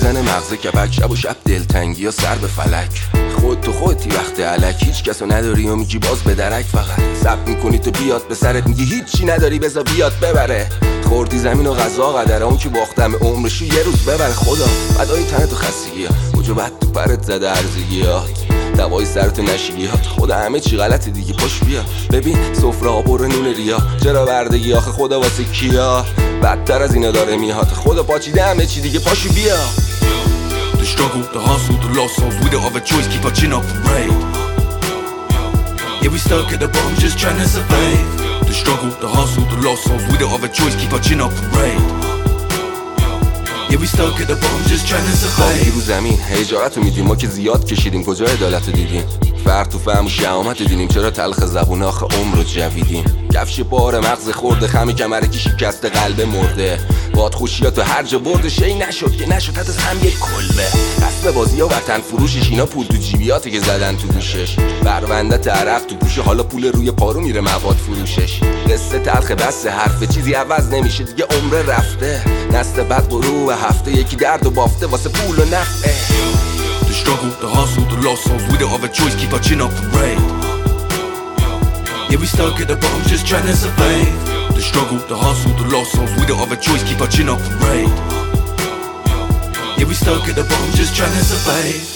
میزنه مغز کپک، شب و شب دلتنگی یا سر به فلک. خود تو خودتی وقت علک، هیچ کسو نداری و میگی باز به درک. فقط سب میکنی تو بیاد به سرت، میگی هیچی نداری بذار بیاد ببره. خوردی زمین و غذا قدره، اون که باختم عمرشو یه روز ببره. خدا فدای تنت و خستگی ها، کجا بد تو پرت زده هرزگیات، دوای سرت نشیگیات. خدا همه چی غلطه دیگه، پاش بیا ببین سفره ها پر نون ریا. چرا بردگی آخه خدا واسه کیا؟ بدتر از اینا داره میاد، خدا پاچیده همه چی دیگه، پاشو بیا. The struggle, the hustle, the lost souls, we don't have a choice, keep our chin up and raid. Yeah, we stuck at the bottom just trying to survive. The struggle, the hustle, the lost souls, we don't have a choice, keep our chin up and raid. Yeah, we stuck at the bottom just trying to survive. رو زمین هجارتو میدیم، ما که زیاد کشیدیم، کجا عدالتو دیدیم؟ فرد تو فهم و شهامتو دیدیم، چرا تلخ زبون آخه عمر رو جویدیم؟ کفش بار مغز خورده، خم کمرکی شکسته، قلب مرده. باد خوشیاتو هر جا برده، شی نشد که نشد، حتی هم یک کلبه. اسم بازی ها وطن فروشش، اینا پول تو جیبیاته که زدن تو گوشش. پرونده تعرق تو گوشه، حالا پول روی پارو میره مواد فروشش. قصه تلخ بس حرفه، چیزی عوض نمیشه دیگه، عمر رفته. نسل بعد برو و هفته، یکی درد و بافته واسه پول و نفعه. The struggle, the hustle, the lost souls, we don't have a choice, keep our chin up and raid. Yeah, we stuck at the bottom just trying to survive. The struggle, the hustle, the lost souls, we don't have a choice, keep our chin up and raid. Yeah, we stuck at the bottom just trying to survive.